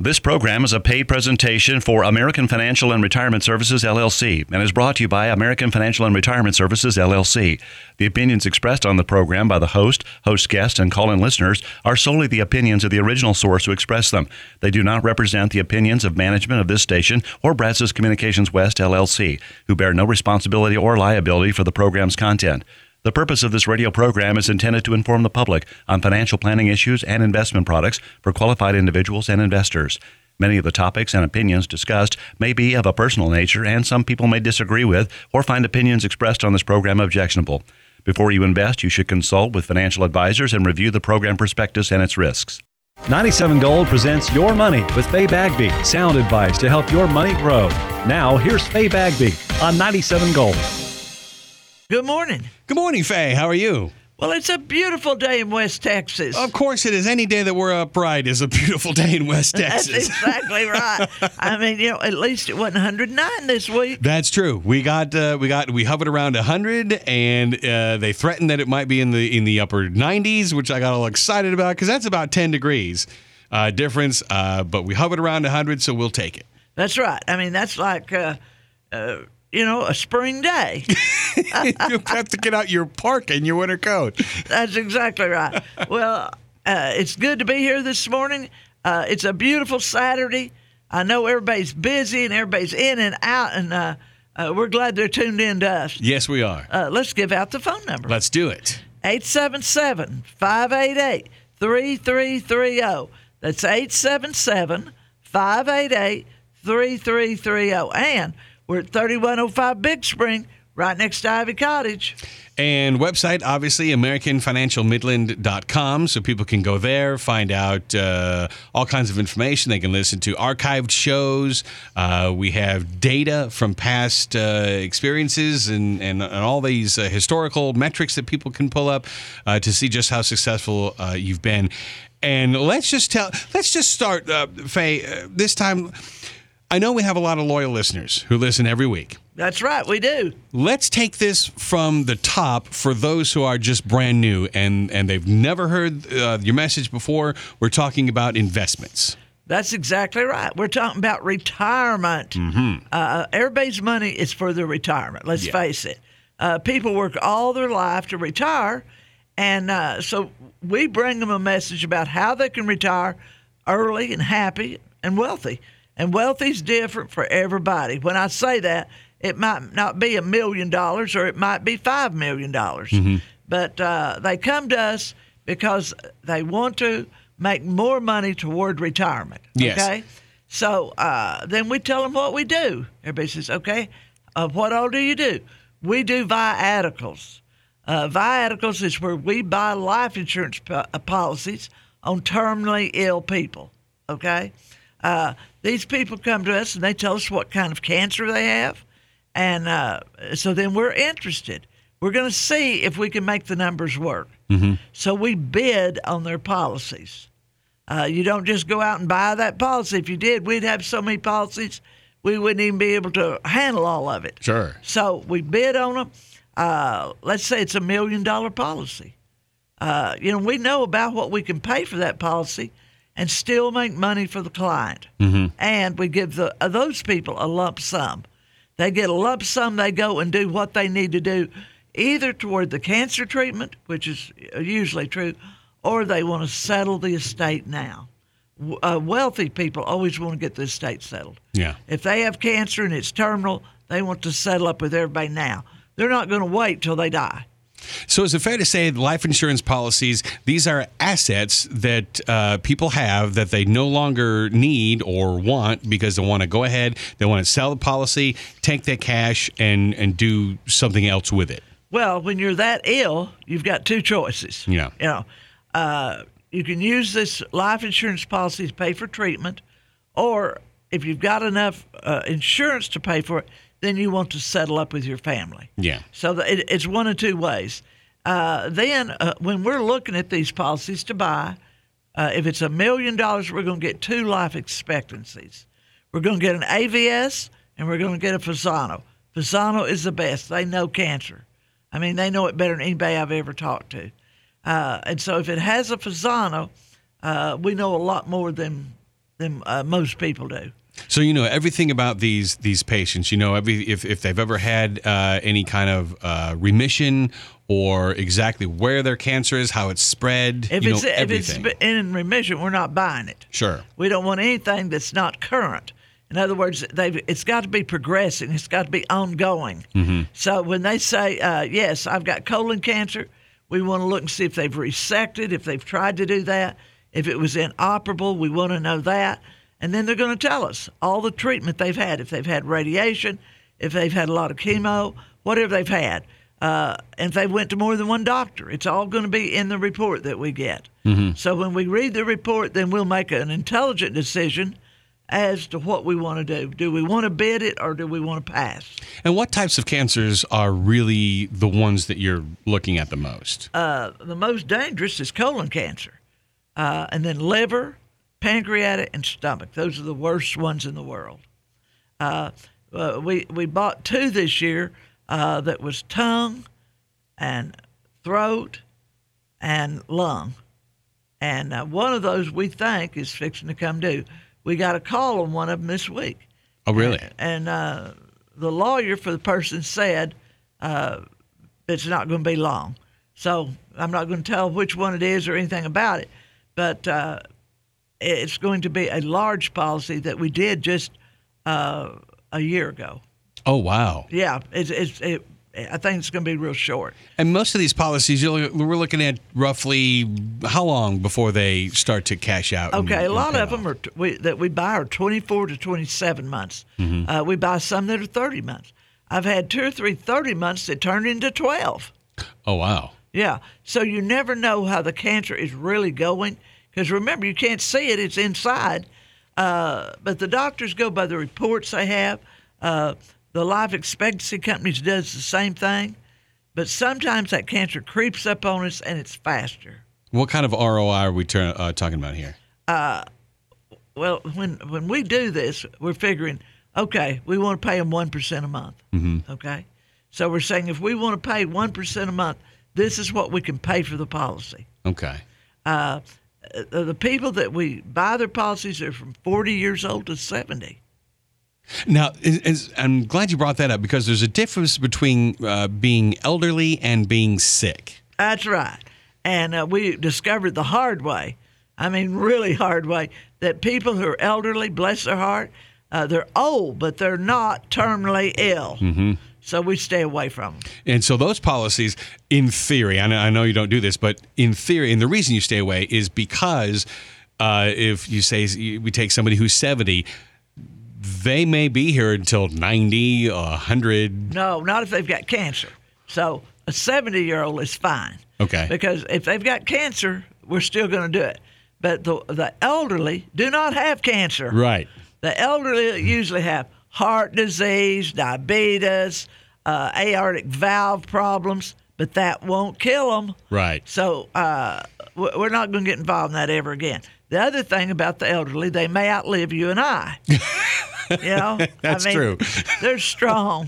This program is a paid presentation for American Financial and Retirement Services, LLC, and is brought to you by American Financial and Retirement Services, LLC. The opinions expressed on the program by the host guests, and call-in listeners are solely the opinions of the original source who expressed them. They do not represent the opinions of management of this station or Brazos Communications West, LLC, who bear no responsibility or liability for the program's content. The purpose of this radio program is intended to inform the public on financial planning issues and investment products for qualified individuals and investors. Many of the topics and opinions discussed may be of a personal nature, and some people may disagree with or find opinions expressed on this program objectionable. Before you invest, you should consult with financial advisors and review the program prospectus and its risks. 97 Gold presents Your Money with Faye Bagby. Sound advice to help your money grow. Now, here's Faye Bagby on 97 Gold. Good morning. Good morning, Faye. How are you? Well, it's a beautiful day in West Texas. Of course it is. Any day that we're upright is a beautiful day in West Texas. That's exactly right. I mean, at least it wasn't 109 this week. That's true. We hovered around 100, and they threatened that it might be in the upper 90s, which I got all excited about because that's about 10 degrees difference. But we hovered around 100, so we'll take it. That's right. I mean, that's like a spring day. You have to get out your parka and your winter coat. That's exactly right. Well, it's good to be here this morning. It's a beautiful Saturday. I know everybody's busy and everybody's in and out, and we're glad they're tuned in to us. Yes, we are. Let's give out the phone number. Let's do it. 877-588-3330. That's 877-588-3330. And we're at 3105 Big Spring, right next to Ivy Cottage. And website, obviously, AmericanFinancialMidland.com, so people can go there, find out all kinds of information. They can listen to archived shows. We have data from past experiences and all these historical metrics that people can pull up to see just how successful you've been. And let's just start, Faye, this time. I know we have a lot of loyal listeners who listen every week. That's right, we do. Let's take this from the top for those who are just brand new and they've never heard your message before. We're talking about investments. That's exactly right. We're talking about retirement. Mm-hmm. Everybody's money is for their retirement, let's face it. People work all their life to retire, and so we bring them a message about how they can retire early and happy and wealthy. And wealthy's different for everybody. When I say that, it might not be $1 million or it might be $5 million. Mm-hmm. But they come to us because they want to make more money toward retirement. Yes. Okay? So then we tell them what we do. Everybody says, okay, what all do you do? We do viaticals. Viaticals is where we buy life insurance policies on terminally ill people. Okay? These people come to us and they tell us what kind of cancer they have. And so then we're interested. We're going to see if we can make the numbers work. Mm-hmm. So we bid on their policies. You don't just go out and buy that policy. If you did, we'd have so many policies, we wouldn't even be able to handle all of it. Sure. So we bid on them. Let's say it's $1 million policy. We know about what we can pay for that policy and still make money for the client. Mm-hmm. And we give those people a lump sum. They get a lump sum, they go and do what they need to do, either toward the cancer treatment, which is usually true, or they want to settle the estate now. Wealthy people always want to get the estate settled. Yeah. If they have cancer and it's terminal, they want to settle up with everybody now. They're not going to wait till they die. So is it fair to say life insurance policies, these are assets that people have that they no longer need or want because they want to go ahead, they want to sell the policy, take that cash, and do something else with it? Well, when you're that ill, you've got two choices. Yeah. You can use this life insurance policy to pay for treatment, or if you've got enough insurance to pay for it, then you want to settle up with your family. Yeah. So it's one of two ways. Then when we're looking at these policies to buy, if it's $1 million, we're going to get two life expectancies. We're going to get an AVS and we're going to get a Fasano. Fasano is the best. They know cancer. I mean, they know it better than anybody I've ever talked to. And so if it has a Fasano, we know a lot more than than most people do. So you know everything about these patients. You know if they've ever had any kind of remission, or exactly where their cancer is, how it's spread. If Everything. it's in remission, we're not buying it. Sure. We don't want anything that's not current. In other words, it's got to be progressing. It's got to be ongoing. Mm-hmm. So when they say, yes, I've got colon cancer, we want to look and see if they've resected, if they've tried to do that. If it was inoperable, we want to know that. And then they're going to tell us all the treatment they've had, if they've had radiation, if they've had a lot of chemo, whatever they've had. And if they went to more than one doctor, it's all going to be in the report that we get. Mm-hmm. So when we read the report, then we'll make an intelligent decision as to what we want to do. Do we want to bid it or do we want to pass? And what types of cancers are really the ones that you're looking at the most? The most dangerous is colon cancer, and then liver, pancreatic, and stomach. Those are the worst ones in the world. We bought 2 this year that was tongue and throat and lung. And one of those we think is fixing to come due. We got a call on one of them this week. Oh, really? And the lawyer for the person said it's not going to be long. So I'm not going to tell which one it is or anything about it. But it's going to be a large policy that we did just a year ago. Oh, wow. Yeah, I think it's going to be real short. And most of these policies, we're looking at roughly how long before they start to cash out? Okay, a lot of them that we buy are 24 to 27 months. Mm-hmm. We buy some that are 30 months. I've had 2 or 3 30 months that turned into 12. Oh, wow. Yeah, so you never know how the cancer is really going, because remember, you can't see it, it's inside. But the doctors go by the reports they have. The life expectancy companies does the same thing, but sometimes that cancer creeps up on us and it's faster. What kind of ROI are we talking about here? Well, when we do this, we're figuring, okay, we want to pay them 1% a month. Mm-hmm. Okay, so we're saying if we want to pay 1% a month, this is what we can pay for the policy. Okay. The people that we buy their policies are from 40 years old to 70. Now, I'm glad you brought that up, because there's a difference between being elderly and being sick. That's right. And we discovered the hard way, I mean really hard way, that people who are elderly, bless their heart, they're old, but they're not terminally ill. Mm-hmm. So we stay away from them. And so those policies, in theory, I know you don't do this, but in theory, and the reason you stay away is because if you say we take somebody who's 70, they may be here until 90, 100. No, not if they've got cancer. So a 70-year-old is fine. Okay. Because if they've got cancer, we're still going to do it. But the elderly do not have cancer. Right. The elderly usually have heart disease, diabetes, aortic valve problems, but that won't kill them. Right. So we're not going to get involved in that ever again. The other thing about the elderly, they may outlive you and I. You know, that's true. They're strong.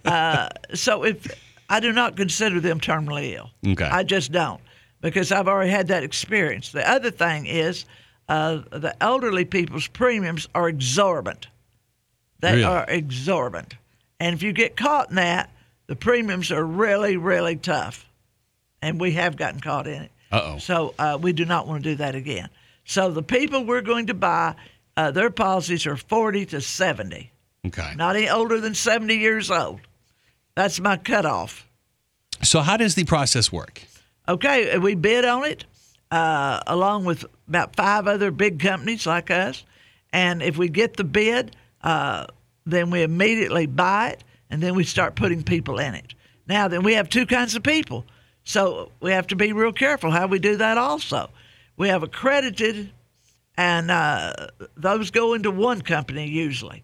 So if I do not consider them terminally ill. Okay. I just don't, because I've already had that experience. The other thing is the elderly people's premiums are exorbitant. They are exorbitant. And if you get caught in that, the premiums are really, really tough. And we have gotten caught in it. Uh-oh. So we do not want to do that again. So the people we're going to buy, their policies are 40 to 70. Okay. Not any older than 70 years old. That's my cutoff. So how does the process work? Okay, we bid on it along with about 5 other big companies like us. And if we get the bid, then we immediately buy it, and then we start putting people in it. Now, then we have 2 kinds of people. So we have to be real careful how we do that also. We have accredited, and those go into one company usually.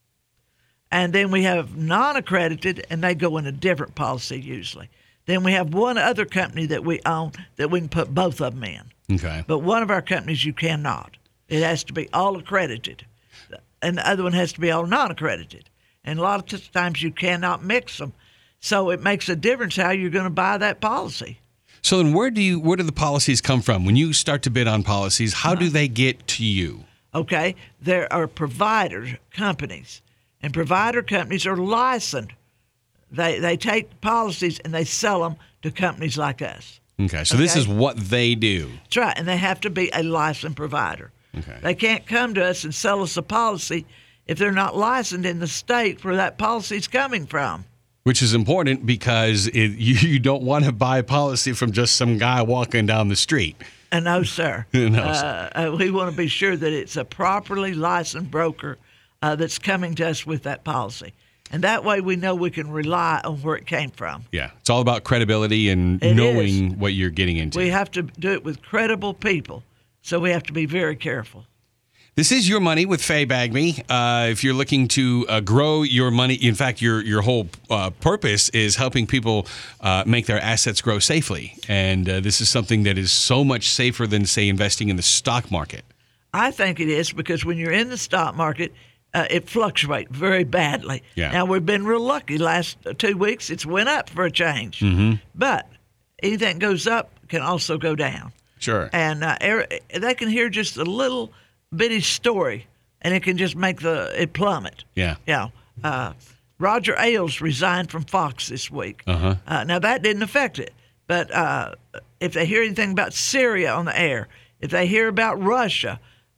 And then we have non-accredited, and they go in a different policy usually. Then we have one other company that we own that we can put both of them in. Okay. But one of our companies you cannot. It has to be all accredited. And the other one has to be all non-accredited. And a lot of times you cannot mix them. So it makes a difference how you're going to buy that policy. So then where do the policies come from? When you start to bid on policies, how do they get to you? Okay, there are provider companies, and provider companies are licensed. They take policies and they sell them to companies like us. Okay, so this is what they do. That's right, and they have to be a licensed provider. Okay. They can't come to us and sell us a policy if they're not licensed in the state where that policy is coming from. Which is important because you don't want to buy a policy from just some guy walking down the street. No, sir. No, sir. We want to be sure that it's a properly licensed broker that's coming to us with that policy. And that way we know we can rely on where it came from. Yeah, it's all about credibility and knowing what you're getting into. We have to do it with credible people, so we have to be very careful. This is Your Money with Faye Bagby. If you're looking to grow your money, in fact, your whole purpose is helping people make their assets grow safely. And this is something that is so much safer than, say, investing in the stock market. I think it is, because when you're in the stock market, it fluctuates very badly. Yeah. Now, we've been real lucky. Last 2 weeks, it's went up for a change. Mm-hmm. But anything that goes up can also go down. Sure. And they can hear just a little bitty story, and it can just make it plummet. Yeah. Roger Ailes resigned from Fox this week. Uh-huh. Now, that didn't affect it. But if they hear anything about Syria on the air, if they hear about Russia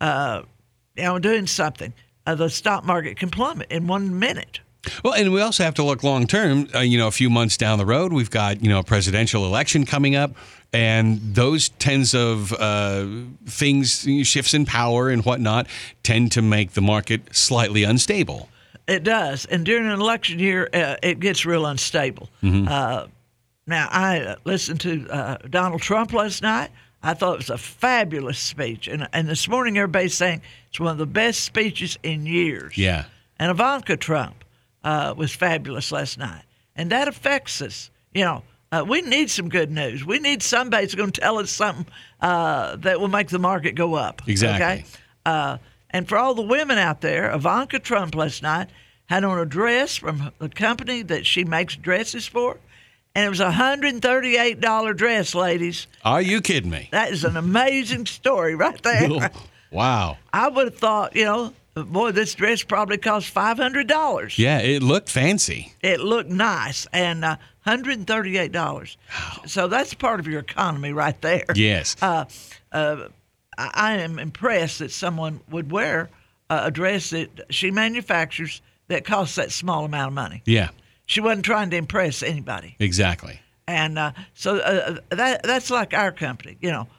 doing something, the stock market can plummet in 1 minute. Well, and we also have to look long term. A few months down the road, we've got a presidential election coming up, and those tens of things, shifts in power and whatnot, tend to make the market slightly unstable. It does, and during an election year, it gets real unstable. Mm-hmm. Now, I listened to Donald Trump last night. I thought it was a fabulous speech, and this morning everybody's saying it's one of the best speeches in years. Yeah. And Ivanka Trump was fabulous last night, and that affects us. We need some good news. We need somebody that's going to tell us something that will make the market go up. Exactly. Okay? And for all the women out there, Ivanka Trump last night had on a dress from the company that she makes dresses for, and it was a $138 dress, ladies. Are you kidding me? That is an amazing story right there. Wow. I would have thought, boy, this dress probably cost $500. Yeah, it looked fancy. It looked nice, and $138. Wow. So that's part of your economy right there. Yes. I am impressed that someone would wear a dress that she manufactures that costs that small amount of money. Yeah. She wasn't trying to impress anybody. Exactly. And so that's like our company.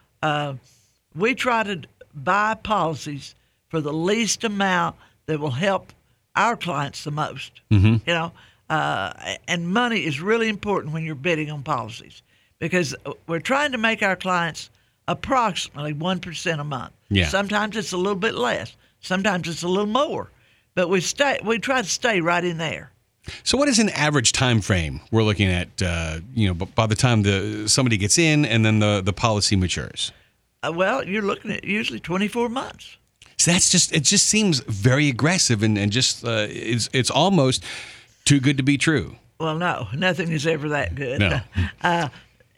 We try to buy policies for the least amount that will help our clients the most. Mm-hmm. And money is really important when you're bidding on policies, because we're trying to make our clients approximately 1% a month. Yeah. Sometimes it's a little bit less. Sometimes it's a little more. But we try to stay right in there. So what is an average time frame we're looking at, by the time somebody gets in and then the policy matures? Well, you're looking at usually 24 months. So it just seems very aggressive and just it's almost too good to be true. Well, no, nothing is ever that good. No.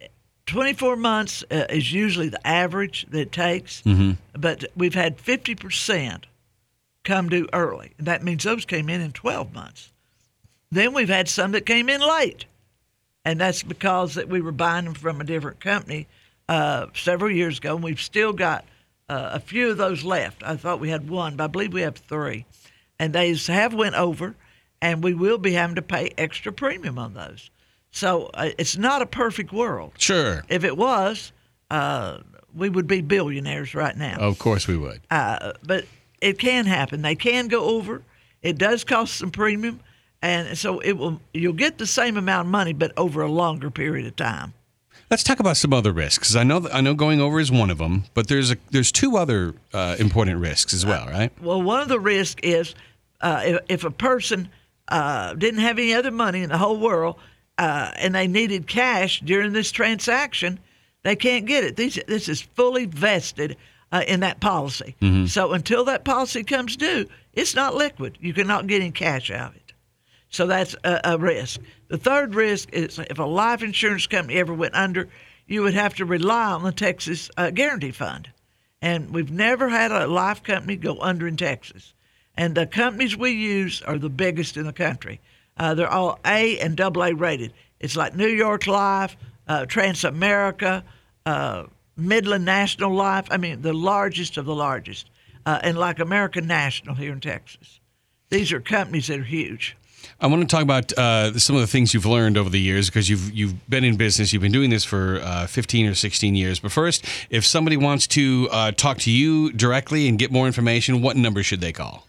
24 months is usually the average that it takes, but we've had 50% come due early. That means those came in 12 months. Then we've had some that came in late, and that's because that we were buying them from a different company several years ago, and we've still got a few of those left. I thought we had one, but I believe we have 3. And they have went over, and we will be having to pay extra premium on those. So it's not a perfect world. Sure. If it was, we would be billionaires right now. Of course we would. But it can happen. They can go over. It does cost some premium, and so you'll get the same amount of money, but over a longer period of time. Let's talk about some other risks, because I know going over is one of them, but there's 2 other important risks as well, right? Well, one of the risks is if a person didn't have any other money in the whole world and they needed cash during this transaction, they can't get it. This is fully vested in that policy. Mm-hmm. So until that policy comes due, it's not liquid. You cannot get any cash out of it. So that's a risk. The third risk is if a life insurance company ever went under, you would have to rely on the Texas Guarantee Fund. And we've never had a life company go under in Texas. And the companies we use are the biggest in the country. They're all A and AA rated. It's like New York Life, Transamerica, Midland National Life. I mean, the largest of the largest. And like American National here in Texas. These are companies that are huge. I want to talk about some of the things you've learned over the years, because you've been in business. You've been doing this for 15 or 16 years. But first, if somebody wants to talk to you directly and get more information, what number should they call?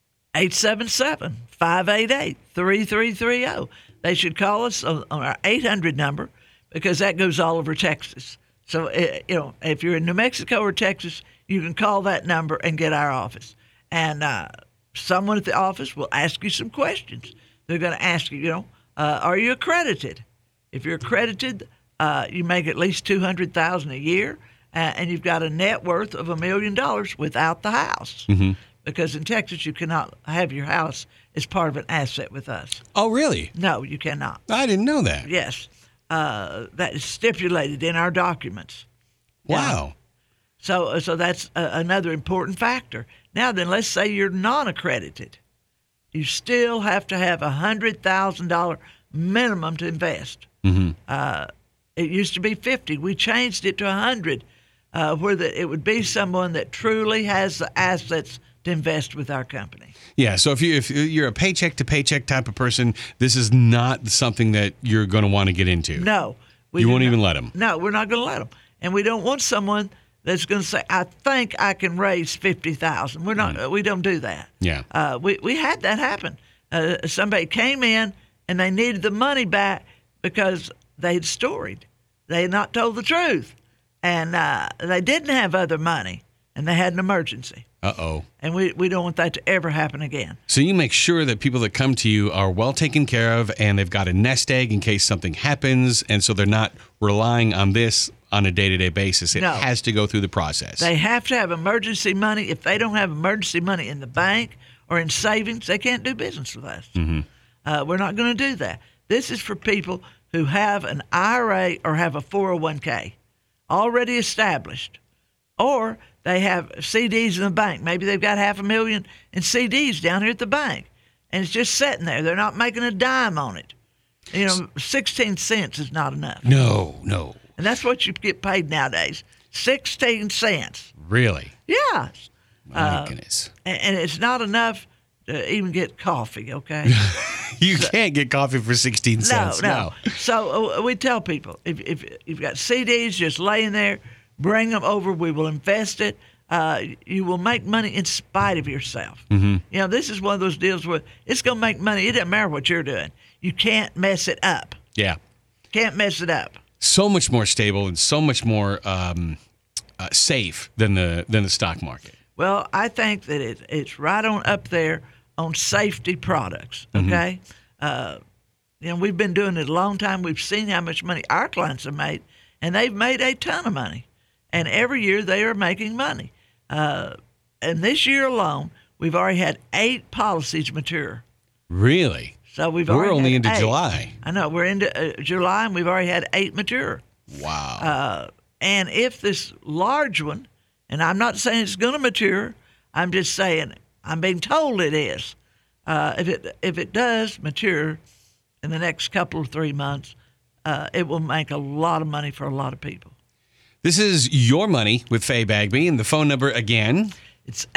877-588-3330. They should call us on our 800 number, because that goes all over Texas. So, if you're in New Mexico or Texas, you can call that number and get our office. And someone at the office will ask you some questions. They're going to ask you, are you accredited? If you're accredited, you make at least $200,000 a year, and you've got a net worth of $1 million without the house. Mm-hmm. Because in Texas, you cannot have your house as part of an asset with us. Oh, really? No, you cannot. I didn't know that. Yes. That is stipulated in our documents. Wow. So that's another important factor. Now then, let's say you're non-accredited. You still have to have $100,000 minimum to invest. Mm-hmm. It used to be 50. We changed it to 100, where it would be someone that truly has the assets to invest with our company. Yeah, so if you're a paycheck to paycheck type of person, this is not something that you're going to want to get into. No. You won't even let them. No, we're not going to let them. And we don't want someone that's going to say, I think I can raise $50,000. We're not. We don't do that. Yeah. We had that happen. Somebody came in and they needed the money back because they had storied. They had not told the truth, and they didn't have other money, and they had an emergency. Uh-oh. And we don't want that to ever happen again. So you make sure that people that come to you are well taken care of, and they've got a nest egg in case something happens, and so they're not relying on this on a day-to-day basis. It has to go through the process. They have to have emergency money. If they don't have emergency money in the bank or in savings, they can't do business with us. Mm-hmm. We're not going to do that. This is for people who have an IRA or have a 401k already established, or they have CDs in the bank. Maybe they've got $500,000 in CDs down here at the bank, and it's just sitting there. They're not making a dime on it. 16 cents is not enough. No. And that's what you get paid nowadays, 16 cents. Really? Yeah. My goodness. And it's not enough to even get coffee, okay? You can't get coffee for 16 cents. No. So we tell people, if you've got CDs just laying there, bring them over. We will invest it. You will make money in spite of yourself. Mm-hmm. This is one of those deals where it's going to make money. It doesn't matter what you're doing. You can't mess it up. Yeah. Can't mess it up. So much more stable and so much more safe than the stock market. Well, I think that it's right on up there on safety products, okay? Mm-hmm. We've been doing it a long time. We've seen how much money our clients have made, and they've made a ton of money. And every year they are making money. And this year alone, we've already had 8 policies mature. Really? So we're only into 8. July. I know. We're into July, and we've already had 8 mature. Wow. And if this large one, and I'm not saying it's going to mature, I'm just saying I'm being told it is. If it does mature in the next couple of 3 months, it will make a lot of money for a lot of people. This is Your Money with Faye Bagby, and the phone number again. It's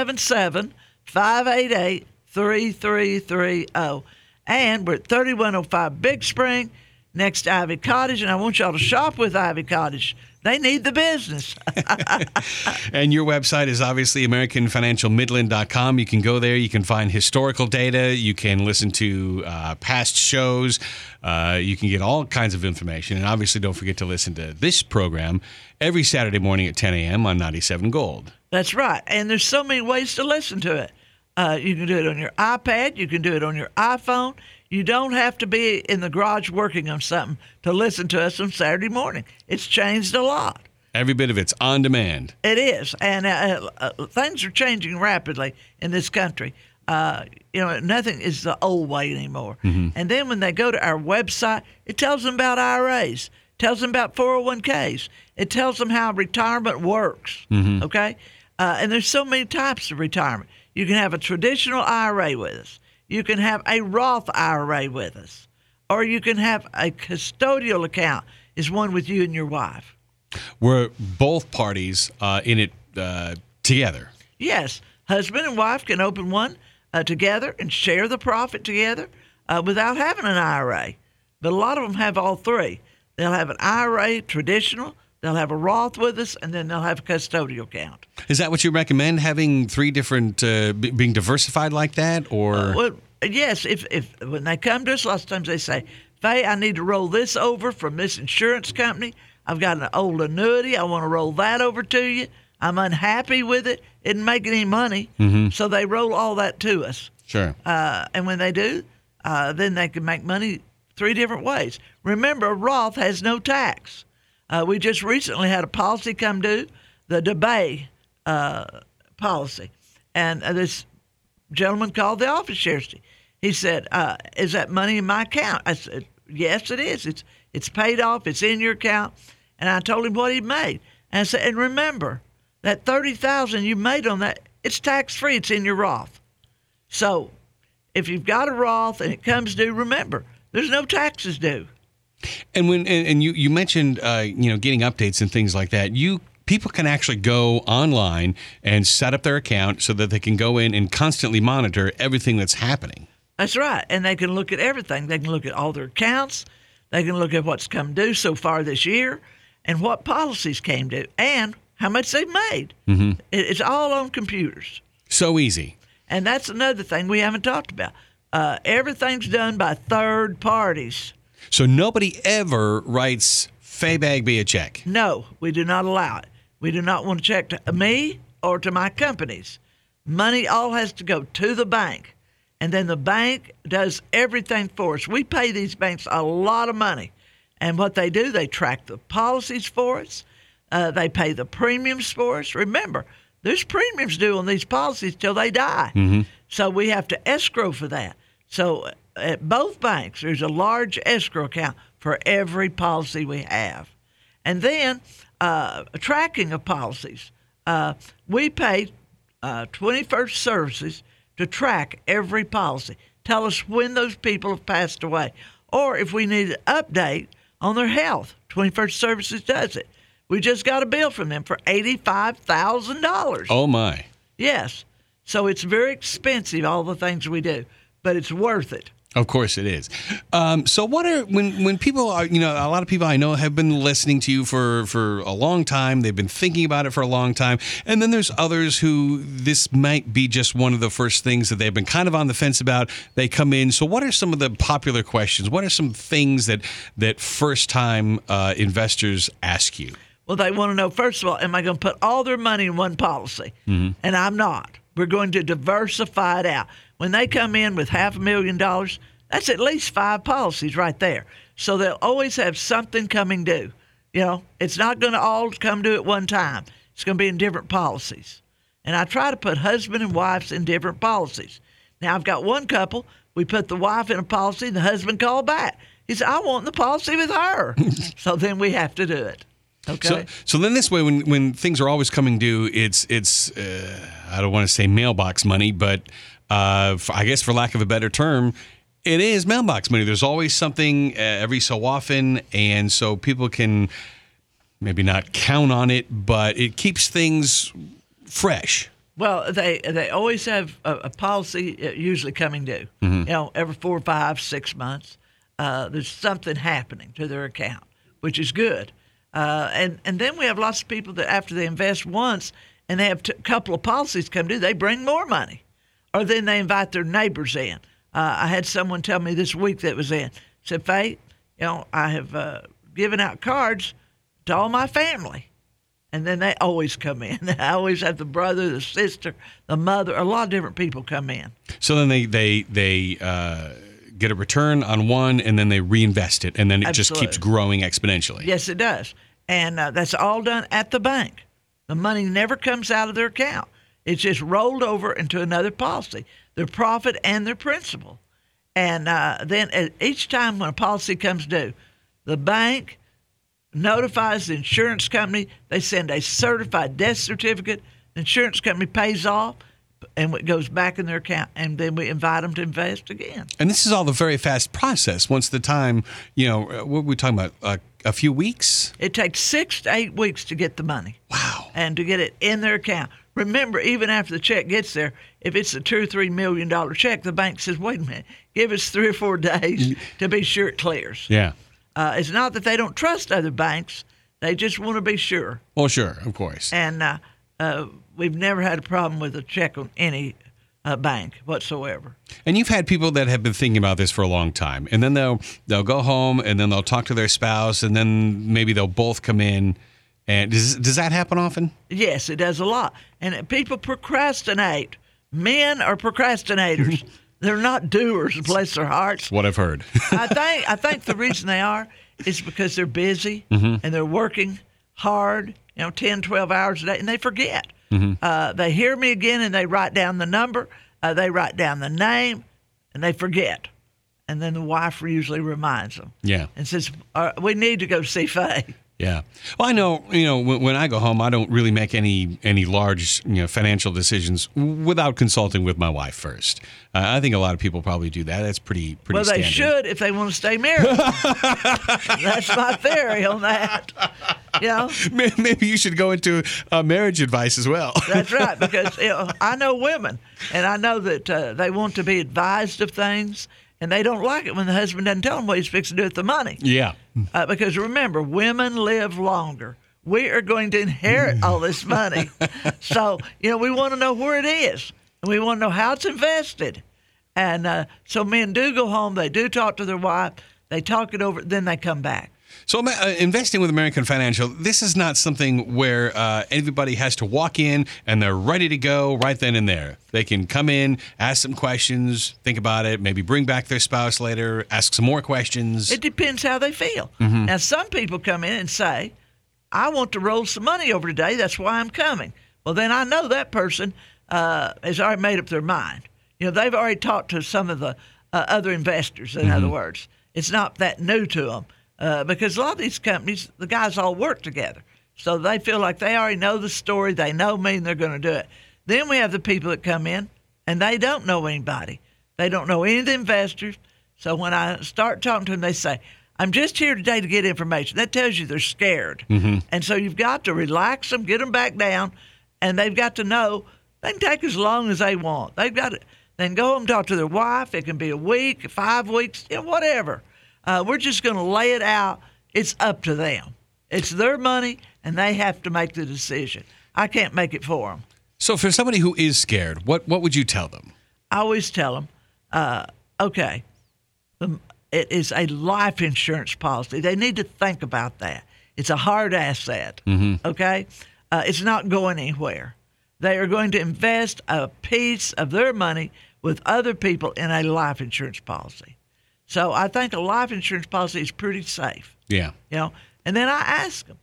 877-588-3330. And we're at 3105 Big Spring, next to Ivy Cottage, and I want y'all to shop with Ivy Cottage. They need the business. And your website is obviously AmericanFinancialMidland.com. You can go there. You can find historical data. You can listen to past shows. You can get all kinds of information. And obviously, don't forget to listen to this program every Saturday morning at 10 a.m. on 97 Gold. That's right. And there's so many ways to listen to it. You can do it on your iPad. You can do it on your iPhone. You don't have to be in the garage working on something to listen to us on Saturday morning. It's changed a lot. Every bit of it's on demand. It is. And things are changing rapidly in this country. Nothing is the old way anymore. Mm-hmm. And then when they go to our website, it tells them about IRAs. tells them about 401ks. It tells them how retirement works. Okay, and there's so many types of retirement. You can have a traditional IRA with us. You can have a Roth IRA with us, or you can have a custodial account. Is one with you and your wife. We're both parties in it together. Yes, husband and wife can open one together and share the profit together without having an IRA. But a lot of them have all three. They'll have an IRA, traditional, they'll have a Roth with us, and then they'll have a custodial account. Is that what you recommend, having three different, being diversified like that? Or Well, yes, if when they come to us, lots of times they say, Faye, I need to roll this over from this insurance company. I've got an old annuity. I want to roll that over to you. I'm unhappy with it. Isn't making any money. So they roll all that to us. Sure. And when they do, then they can make money three different ways. Remember, Roth has no tax. We just recently had a policy come due, the DeBay policy. And this gentleman called the office yesterday. He said, is that money in my account? I said, yes, it is. It's paid off. It's in your account. And I told him what he made. And I said, and remember, that $30,000 you made on that, it's tax-free. It's in your Roth. So if you've got a Roth and it comes due, remember, there's no taxes due. And when and you mentioned getting updates and things like that, people can actually go online and set up their account so that they can go in and constantly monitor everything that's happening. That's right. And they can look at everything. They can look at all their accounts. They can look at what's come due so far this year and what policies came due and how much they've made. It's all on computers. So easy. And that's another thing we haven't talked about. Everything's done by third parties. So nobody ever writes Faye Bagby a check. No, we do not allow it. We do not want to check to me or to my companies. Money all has to go to the bank. And then the bank does everything for us. We pay these banks a lot of money. And what they do, they track the policies for us. They pay the premiums for us. Remember, there's premiums due on these policies till they die. So we have to escrow for that. So at both banks, there's a large escrow account for every policy we have. And then tracking of policies. We pay 21st Services to track every policy. Tell us when those people have passed away. Or if we need an update on their health, 21st Services does it. We just got a bill from them for $85,000. Oh, my. Yes. So it's very expensive, all the things we do, but it's worth it. Of course it is. So what are, when people are, a lot of people I know have been listening to you for a long time. They've been thinking about it for a long time. And then there's others who this might be just one of the first things that they've been kind of on the fence about. They come in. So what are some of the popular questions? What are some things that first-time investors ask you? Well, they want to know, first of all, am I going to put all their money in one policy? And I'm not. We're going to diversify it out. When they come in with $500,000, that's at least 5 policies right there. So they'll always have something coming due. It's not going to all come due at one time. It's going to be in different policies. And I try to put husband and wives in different policies. Now, I've got one couple. We put the wife in a policy, and the husband called back. He said, I want the policy with her. So then we have to do it. Okay. So then this way, when things are always coming due, it's I don't want to say mailbox money, but I guess for lack of a better term, it is mailbox money. There's always something every so often, and so people can maybe not count on it, but it keeps things fresh. Well, they always have a policy usually coming due. Every 4, 5, 6 months, there's something happening to their account, which is good. And then we have lots of people that after they invest once and they have a couple of policies come due, they bring more money. Or then they invite their neighbors in. I had someone tell me this week that was in, said, Faye, I have given out cards to all my family. And then they always come in. I always have the brother, the sister, the mother, a lot of different people come in. So then they get a return on one, and then they reinvest it, and then it just keeps growing exponentially. Yes, it does. And that's all done at the bank. The money never comes out of their account. It's just rolled over into another policy, their profit and their principal. And then each time when a policy comes due, the bank notifies the insurance company. They send a certified death certificate. The insurance company pays off, and it goes back in their account, and then we invite them to invest again. And this is all a very fast process. Once the time, what were we talking about? A few weeks? It takes 6 to 8 weeks to get the money. Wow. And to get it in their account. Remember, even after the check gets there, if it's a $2 or $3 million check, the bank says, wait a minute, give us 3 or 4 days to be sure it clears. Yeah. It's not that they don't trust other banks. They just want to be sure. Well, sure, of course. And we've never had a problem with a check on any bank whatsoever. And you've had people that have been thinking about this for a long time, and then they'll go home, and then they'll talk to their spouse, and then maybe they'll both come in. And does that happen often? Yes, it does a lot. And people procrastinate. Men are procrastinators. They're not doers, bless their hearts. That's what I've heard. I think the reason they are is because they're busy and they're working hard, 10, 12 hours a day, and they forget. They hear me again, and they write down the number, they write down the name, and they forget. And then the wife usually reminds them. Yeah. And says, we need to go see Faye. Yeah. Well, I know, when I go home, I don't really make any large, financial decisions without consulting with my wife first. I think a lot of people probably do that. That's pretty Well, they standard. should if they want to stay married. That's my theory on that. Maybe you should go into marriage advice as well. That's right, because I know women, and I know that they want to be advised of things, and they don't like it when the husband doesn't tell them what he's fixing to do with the money. Yeah. Because remember, women live longer. We are going to inherit all this money. So, we want to know where it is, and we want to know how it's invested. And so men do go home, they do talk to their wife, they talk it over, then they come back. So investing with American Financial, this is not something where everybody has to walk in and they're ready to go right then and there. They can come in, ask some questions, think about it, maybe bring back their spouse later, ask some more questions. It depends how they feel. Now, some people come in and say, I want to roll some money over today, that's why I'm coming. Well, then I know that person has already made up their mind. They've already talked to some of the other investors, in other words. It's not that new to them. Because a lot of these companies, the guys all work together. So they feel like they already know the story, they know me, and they're going to do it. Then we have the people that come in, and they don't know anybody. They don't know any of the investors. So when I start talking to them, they say, I'm just here today to get information. That tells you they're scared. And so you've got to relax them, get them back down, and they've got to know they can take as long as they want. They've got to then go home and talk to their wife. It can be a week, 5 weeks, whatever. We're just going to lay it out. It's up to them. It's their money, and they have to make the decision. I can't make it for them. So for somebody who is scared, what would you tell them? I always tell them, okay, it is a life insurance policy. They need to think about that. It's a hard asset, okay? It's not going anywhere. They are going to invest a piece of their money with other people in a life insurance policy. So I think a life insurance policy is pretty safe. Yeah. And then I ask them,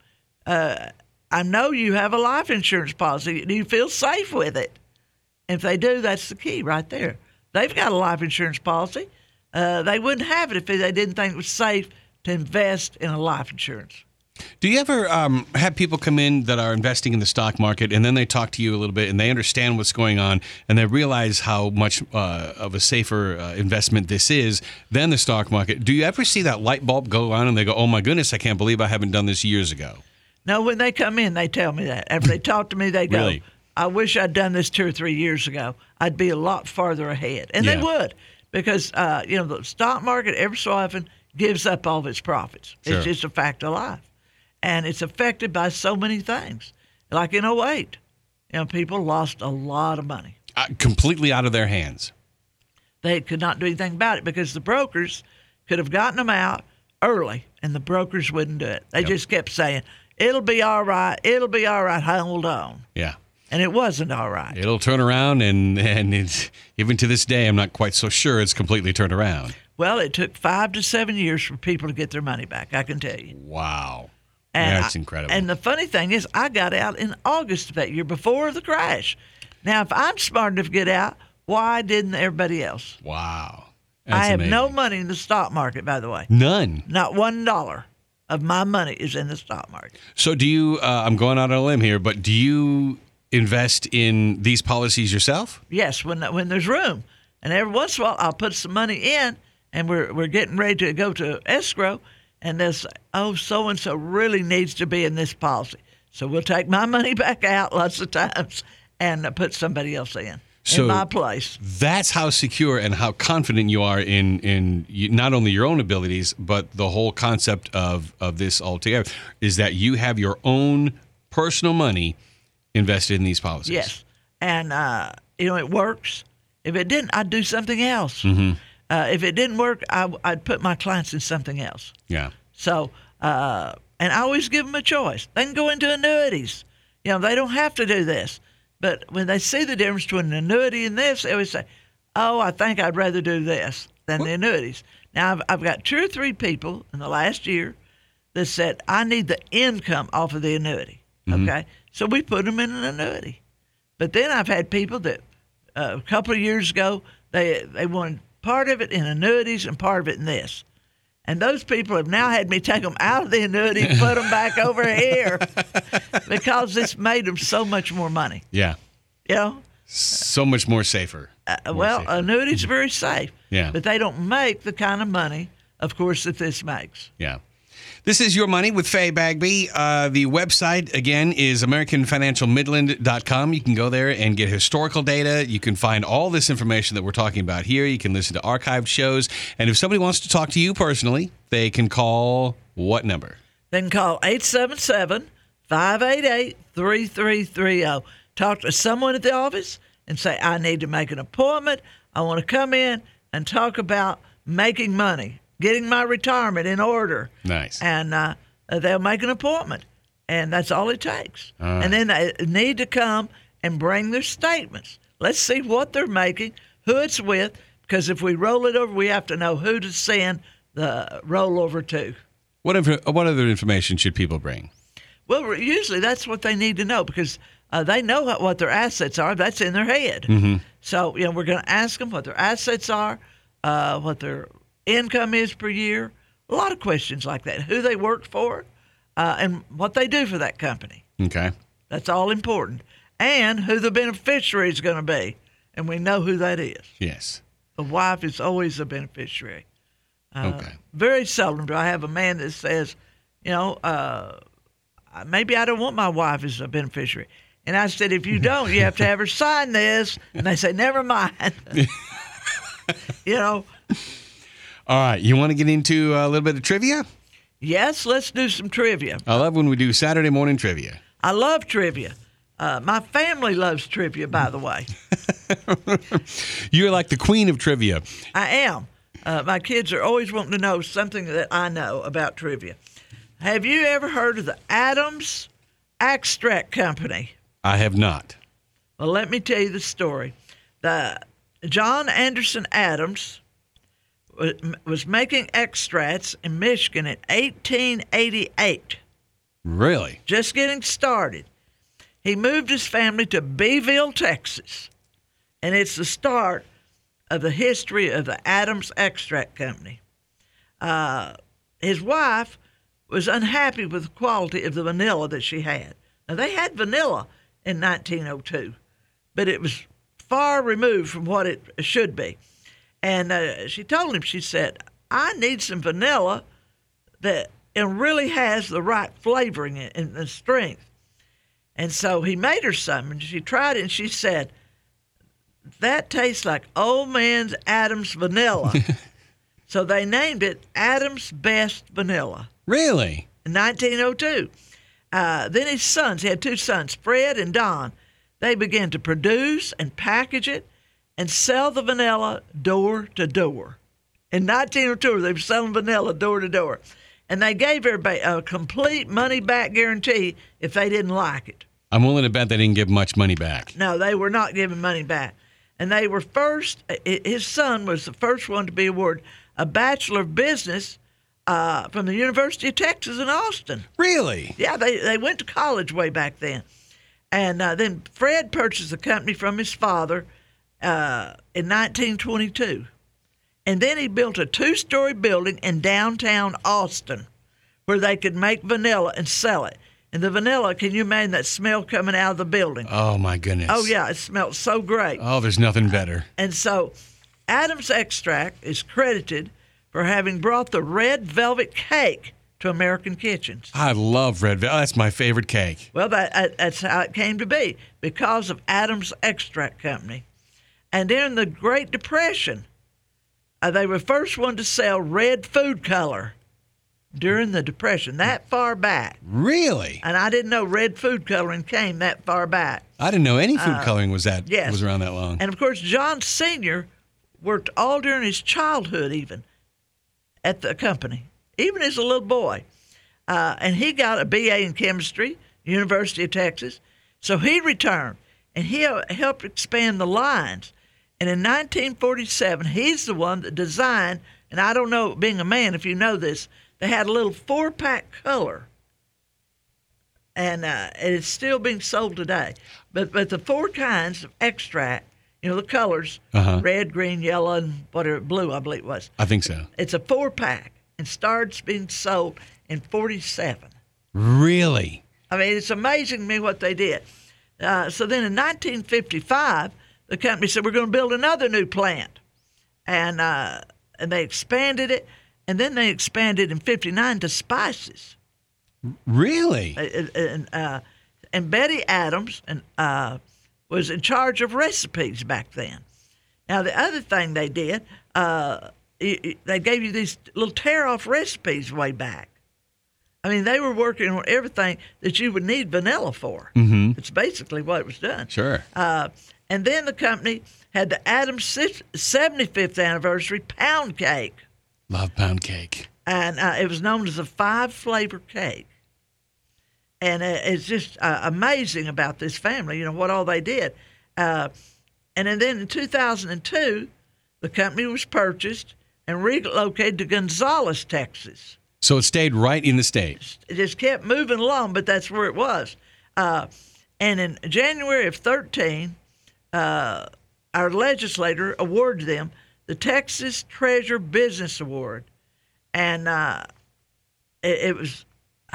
I know you have a life insurance policy. Do you feel safe with it? If they do, that's the key right there. They've got a life insurance policy. They wouldn't have it if they didn't think it was safe to invest in a life insurance. Do you ever have people come in that are investing in the stock market, and then they talk to you a little bit, and they understand what's going on, and they realize how much of a safer investment this is than the stock market? Do you ever see that light bulb go on, and they go, oh, my goodness, I can't believe I haven't done this years ago? No, when they come in, they tell me that. After they talk to me, they go, Really? I wish I'd done this 2 or 3 years ago. I'd be a lot farther ahead. And they would, because, the stock market every so often gives up all of its profits. Sure. It's just a fact of life. And it's affected by so many things. Like in 2008, people lost a lot of money. Completely out of their hands. They could not do anything about it because the brokers could have gotten them out early, and the brokers wouldn't do it. They just kept saying, it'll be all right, hold on. Yeah. And it wasn't all right. It'll turn around, and it's, even to this day, I'm not quite so sure it's completely turned around. Well, it took 5 to 7 years for people to get their money back, I can tell you. Wow. And That's incredible. And the funny thing is, I got out in August of that year before the crash. Now, if I'm smart enough to get out, why didn't everybody else? Wow. I have amazing. no money in the stock market, by the way. None. Not $1. of my money is in the stock market. So do you, I'm going out on a limb here, but do you invest in these policies yourself? Yes, when there's room. And every once in a while, I'll put some money in, and we're getting ready to go to escrow, and they'll say, oh, so-and-so really needs to be in this policy. So we'll take my money back out lots of times and put somebody else in my place. That's how secure and how confident you are in not only your own abilities, but the whole concept of this altogether, is that you have your own personal money invested in these policies. Yes. And, it works. If it didn't, I'd do something else. Mm-hmm. If it didn't work, I'd put my clients in something else. Yeah. So, and I always give them a choice. They can go into annuities. They don't have to do this. But when they see the difference between an annuity and this, they always say, oh, I think I'd rather do this than the annuities. Now, I've got 2 or 3 people in the last year that said, I need the income off of the annuity. Mm-hmm. Okay? So we put them in an annuity. But then I've had people that a couple of years ago, they wanted part of it in annuities and part of it in this. And those people have now had me take them out of the annuity and put them back over here because it's made them so much more money. Yeah. So much more safer. Annuities are very safe. Yeah. But they don't make the kind of money, of course, that this makes. Yeah. This is Your Money with Faye Bagby. The website, again, is AmericanFinancialMidland.com. You can go there and get historical data. You can find all this information that we're talking about here. You can listen to archived shows. And if somebody wants to talk to you personally, they can call what number? They can call 877-588-3330. Talk to someone at the office and say, I need to make an appointment. I want to come in and talk about making money, getting my retirement in order. Nice. And they'll make an appointment, and that's all it takes. And then they need to come and bring their statements. Let's see what they're making, who it's with, because if we roll it over, we have to know who to send the rollover to. What other information should people bring? Well, usually that's what they need to know because they know what their assets are. That's in their head. Mm-hmm. So, we're going to ask them what their assets are, what their income is per year, a lot of questions like that, who they work for, and what they do for that company. Okay. That's all important. And who the beneficiary is going to be, and we know who that is. Yes. The wife is always a beneficiary. Okay. Very seldom do I have a man that says, maybe I don't want my wife as a beneficiary. And I said, if you don't, you have to have her sign this. And they say, never mind. All right. You want to get into a little bit of trivia? Yes, let's do some trivia. I love when we do Saturday morning trivia. I love trivia. My family loves trivia, by the way. You're like the queen of trivia. I am. My kids are always wanting to know something that I know about trivia. Have you ever heard of the Adams Extract Company? I have not. Well, let me tell you the story. John Anderson Adams was making extracts in Michigan in 1888. Really? Just getting started. He moved his family to Beeville, Texas, and it's the start of the history of the Adams Extract Company. His wife was unhappy with the quality of the vanilla that she had. Now, they had vanilla in 1902, but it was far removed from what it should be. And she told him, she said, I need some vanilla that it really has the right flavoring and the strength. And so he made her some, and she tried it, and she said, that tastes like old man's Adams vanilla. So they named it Adams Best Vanilla. Really? In 1902. Then his sons, he had 2 sons, Fred and Don, they began to produce and package it and sell the vanilla door to door. In 1902, they were selling vanilla door to door. And they gave everybody a complete money-back guarantee if they didn't like it. I'm willing to bet they didn't give much money back. No, they were not giving money back. And they were first, his son was the first one to be awarded a Bachelor of Business from the University of Texas in Austin. Really? Yeah, they went to college way back then. And then Fred purchased the company from his father in 1922. And then he built a 2-story building in downtown Austin where they could make vanilla and sell it. And the vanilla, can you imagine that smell coming out of the building? Oh, my goodness. Oh, yeah, it smelled so great. Oh, there's nothing better. And so Adams Extract is credited for having brought the red velvet cake to American kitchens. I love red velvet. That's my favorite cake. Well, that's how it came to be, because of Adams Extract Company. And during the Great Depression, they were the first one to sell red food color during the Depression, that far back. Really? And I didn't know red food coloring came that far back. I didn't know any food coloring was Yes. around that long. And, of course, John Sr. worked all during his childhood even at the company, even as a little boy. And he got a BA in chemistry, University of Texas. So he returned, and he helped expand the lines. And in 1947, he's the one that designed, and I don't know, being a man, if you know this, they had a little 4-pack color. And it's still being sold today. But the 4 kinds of extract, the colors, red, green, yellow, and whatever, blue, I believe it was. I think so. It's a 4-pack and starts being sold in 47. Really? I mean, it's amazing to me what they did. So then in 1955, the company said, we're going to build another new plant. And they expanded it. And then they expanded in 59 to spices. Really? And Betty Adams was in charge of recipes back then. Now, the other thing they did, they gave you these little tear-off recipes way back. I mean, they were working on everything that you would need vanilla for. Mm-hmm. It's basically what it was done. Sure. And then the company had the Adams 75th anniversary pound cake. Love pound cake. And it was known as a 5-flavor cake. And it's just amazing about this family, what all they did. And then in 2002, the company was purchased and relocated to Gonzales, Texas. So it stayed right in the state. It just kept moving along, but that's where it was. And in January of 2013, our legislator awarded them the Texas Treasure Business Award. And it was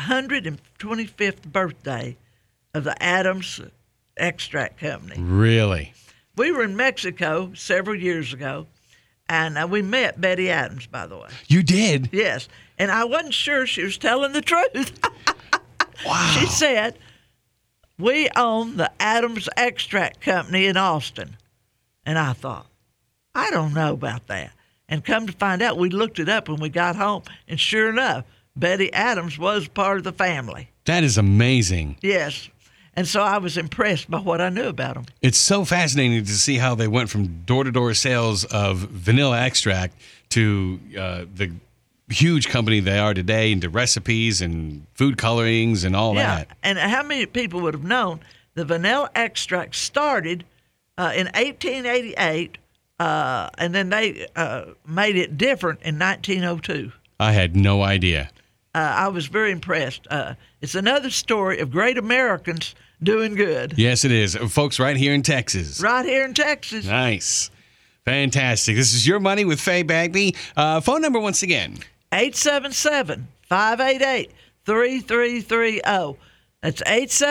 125th birthday of the Adams Extract Company. Really? We were in Mexico several years ago, and we met Betty Adams, by the way. You did? Yes. And I wasn't sure she was telling the truth. Wow. She said, we own the Adams Extract Company in Austin. And I thought, I don't know about that. And come to find out, we looked it up when we got home, and sure enough, Betty Adams was part of the family. That is amazing. Yes. And so I was impressed by what I knew about them. It's so fascinating to see how they went from door-to-door sales of vanilla extract to the huge company they are today, into recipes and food colorings and all that. And how many people would have known the vanilla extract started in 1888, and then they made it different in 1902. I had no idea. I was very impressed. It's another story of great Americans doing good. Yes, it is. Folks, right here in Texas. Right here in Texas. Nice. Fantastic. This is Your Money with Faye Bagby. Phone number once again. 877-588-3330. That's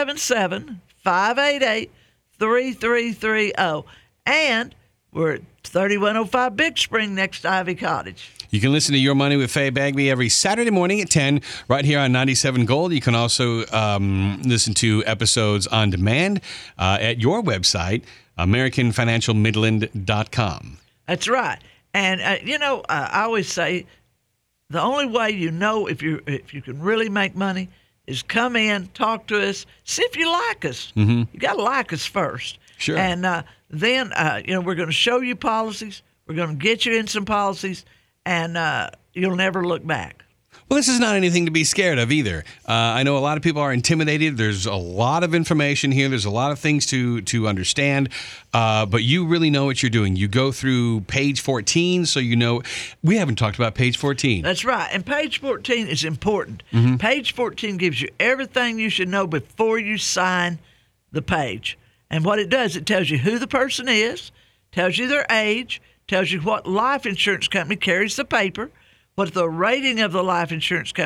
877-588-3330. And we're at 3105 Big Spring next to Ivy Cottage. You can listen to Your Money with Faye Bagby every Saturday morning at 10 right here on 97 Gold. You can also listen to episodes on demand at your website, AmericanFinancialMidland.com. That's right. And, I always say the only way you know if you can really make money is come in, talk to us, see if you like us. Mm-hmm. You got to like us first. Sure. And then, we're going to show you policies. We're going to get you in some policies. And you'll never look back. Well, this is not anything to be scared of either. I know a lot of people are intimidated. There's a lot of information here. There's a lot of things to understand. But you really know what you're doing. You go through page 14, so you know. We haven't talked about page 14. That's right. And page 14 is important. Mm-hmm. Page 14 gives you everything you should know before you sign the page. And what it does, it tells you who the person is, tells you their age, tells you what life insurance company carries the paper, what the rating of the life insurance company,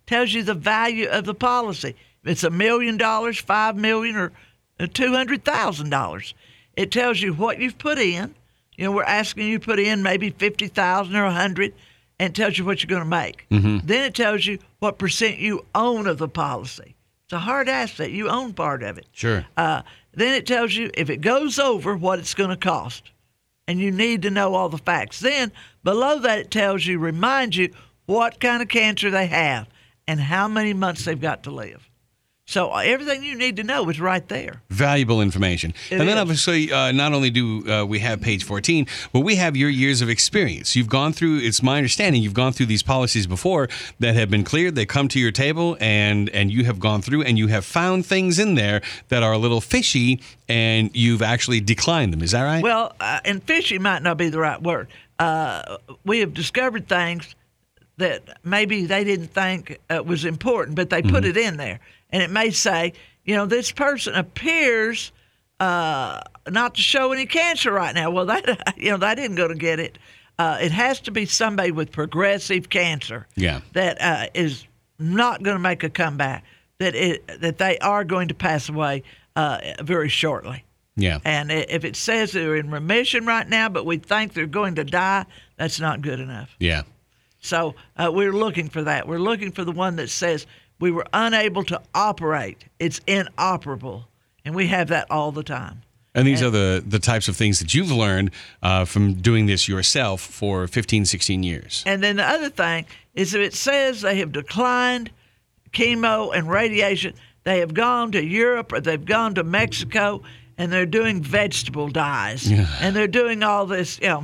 tells you the value of the policy. If it's $1 million, $5 million, or $200,000, it tells you what you've put in. You know, we're asking you to put in maybe $50,000 or $100,000, and it tells you what you're going to make. Mm-hmm. Then it tells you what percent you own of the policy. It's a hard asset. You own part of it. Sure. Then it tells you if it goes over what it's going to cost. And you need to know all the facts. Then below that it tells you, reminds you what kind of cancer they have and how many months they've got to live. So everything you need to know is right there. Valuable information. It and then is. obviously, not only do we have page 14, but we have your years of experience. You've gone through, it's my understanding, you've gone through these policies before that have been cleared. They come to your table and you have gone through and you have found things in there that are a little fishy and you've actually declined them. Is that right? Well, and fishy might not be the right word. We have discovered things that maybe they didn't think was important, but they put it in there. And it may say, you know, this person appears not to show any cancer right now. Well, that, you know, that isn't going to get it. It has to be somebody with progressive cancer that is not going to make a comeback, that they are going to pass away very shortly. Yeah. And if it says they're in remission right now, but we think they're going to die, that's not good enough. Yeah. So we're looking for that. We're looking for the one that says we were unable to operate. It's inoperable. And we have that all the time. And these are the types of things that you've learned from doing this yourself for 15, 16 years. And then the other thing is if it says they have declined chemo and radiation, they have gone to Europe or they've gone to Mexico and they're doing vegetable dyes. And they're doing all this, you know,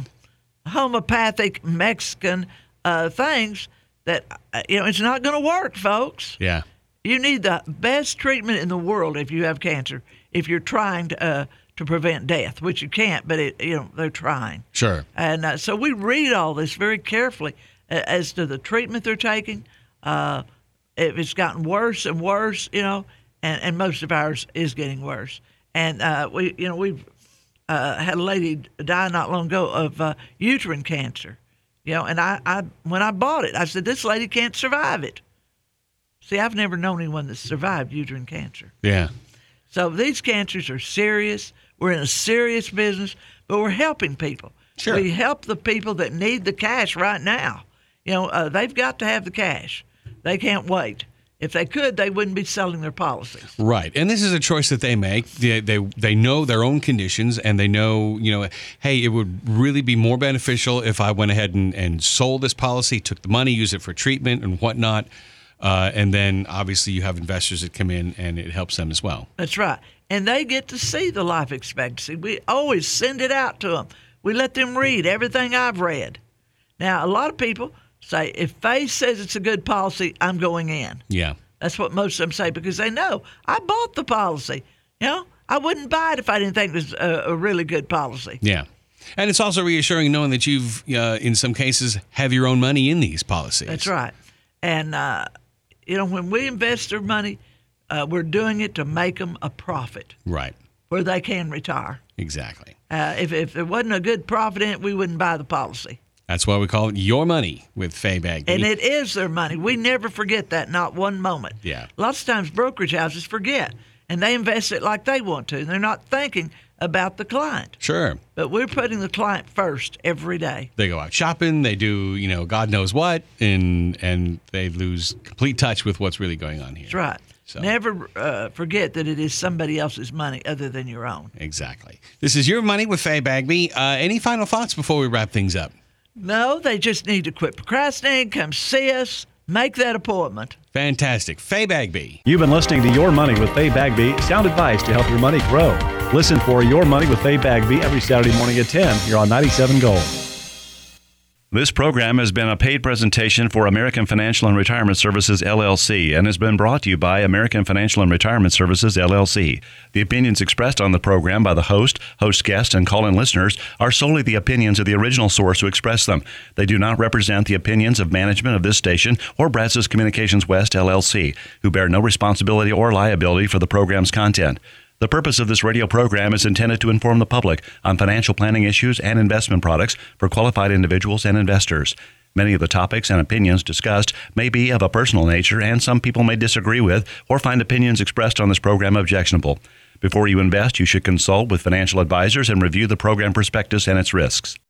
homeopathic Mexican things that, you know, it's not going to work, folks. Yeah. You need the best treatment in the world if you have cancer, if you're trying to prevent death, which you can't, but, you know, they're trying. Sure. And so we read all this very carefully as to the treatment they're taking. If it's gotten worse and worse, you know, and most of ours is getting worse. And we've had a lady die not long ago of uterine cancer. You know, and I when I bought it, I said, this lady can't survive it. See, I've never known anyone that survived uterine cancer. Yeah. So these cancers are serious. We're in a serious business, but we're helping people. Sure. We help the people that need the cash right now. You know, they've got to have the cash. They can't wait. If they could, they wouldn't be selling their policies. Right. And this is a choice that they make. They know their own conditions, and they know, you know, hey, it would really be more beneficial if I went ahead and sold this policy, took the money, used it for treatment and whatnot. And then obviously you have investors that come in and it helps them as well. That's right. And they get to see the life expectancy. We always send it out to them. We let them read everything I've read. Now, a lot of people say, if Faith says it's a good policy, I'm going in. Yeah. That's what most of them say because they know I bought the policy. You know, I wouldn't buy it if I didn't think it was a really good policy. Yeah. And it's also reassuring knowing that you've, in some cases, have your own money in these policies. That's right. And, you know, when we invest their money, we're doing it to make them a profit. Right. Where they can retire. Exactly. If there wasn't a good profit in it, we wouldn't buy the policy. That's why we call it Your Money with Faye Bagby. And it is their money. We never forget that, not one moment. Yeah. Lots of times brokerage houses forget, and they invest it like they want to, and they're not thinking about the client. Sure. But we're putting the client first every day. They go out shopping, they do, you know, God knows what, and they lose complete touch with what's really going on here. That's right. So. Never forget that it is somebody else's money other than your own. Exactly. This is Your Money with Faye Bagby. Any final thoughts before we wrap things up? No, they just need to quit procrastinating, come see us, make that appointment. Fantastic. Faye Bagby. You've been listening to Your Money with Faye Bagby, sound advice to help your money grow. Listen for Your Money with Faye Bagby every Saturday morning at 10 here on 97 Gold. This program has been a paid presentation for American Financial and Retirement Services, LLC, and has been brought to you by American Financial and Retirement Services, LLC. The opinions expressed on the program by the host guests, and call-in listeners are solely the opinions of the original source who expressed them. They do not represent the opinions of management of this station or Brazos Communications West, LLC, who bear no responsibility or liability for the program's content. The purpose of this radio program is intended to inform the public on financial planning issues and investment products for qualified individuals and investors. Many of the topics and opinions discussed may be of a personal nature, and some people may disagree with or find opinions expressed on this program objectionable. Before you invest, you should consult with financial advisors and review the program prospectus and its risks.